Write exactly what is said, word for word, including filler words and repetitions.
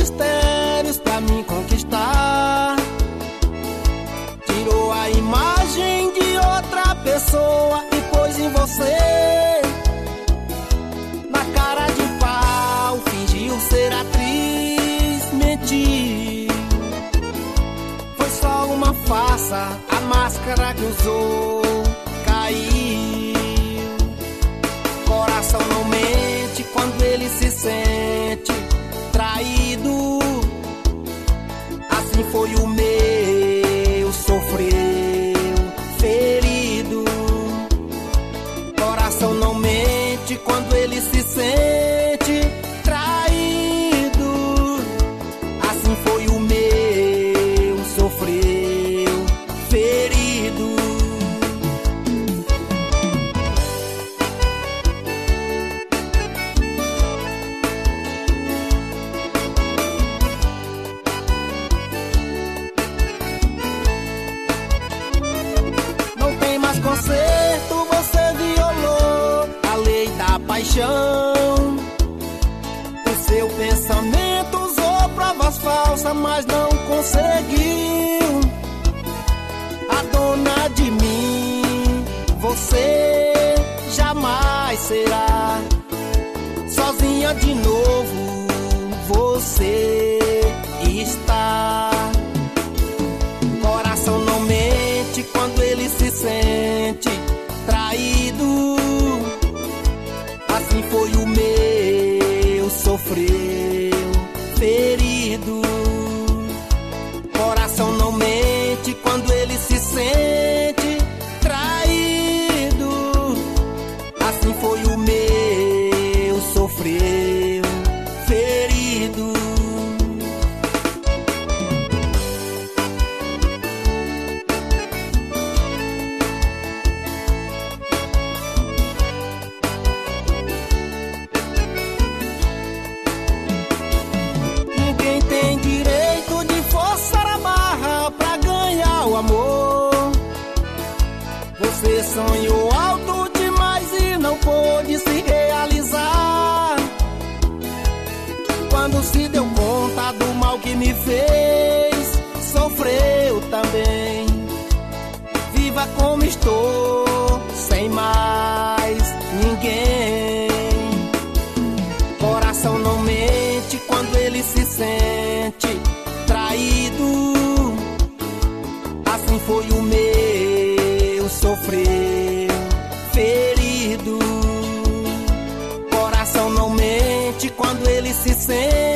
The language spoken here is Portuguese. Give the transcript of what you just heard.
mistérios pra me conquistar. Tirou a imagem de outra pessoa e pôs em você. Na cara de pau, fingiu ser atriz, mentiu. Foi só uma farsa, a máscara que usou caiu. Coração não mente quando ele se sente traído. Assim foi o meu, sofreu, ferido. Coração não mente quando ele se sente traído. Assim foi o meu, sofreu, ferido. Concerto, você violou a lei da paixão. O seu pensamento usou provas falsas, mas não conseguiu. A dona de mim, você jamais será. Sozinha de novo, você está. Coração não mente quando ele se sente traído. Assim foi o meu, sofreu, ferido. Coração não mente quando ele se sente traído. Assim foi o meu, sofreu, ferido. Você sonhou alto demais e não pôde se realizar. Quando se deu conta do mal que me fez, sofreu também. Viva como estou, sem mais ninguém. Coração não mente quando ele se sente traído. Assim foi o meu, sofreu, ferido. Coração não mente quando ele se sente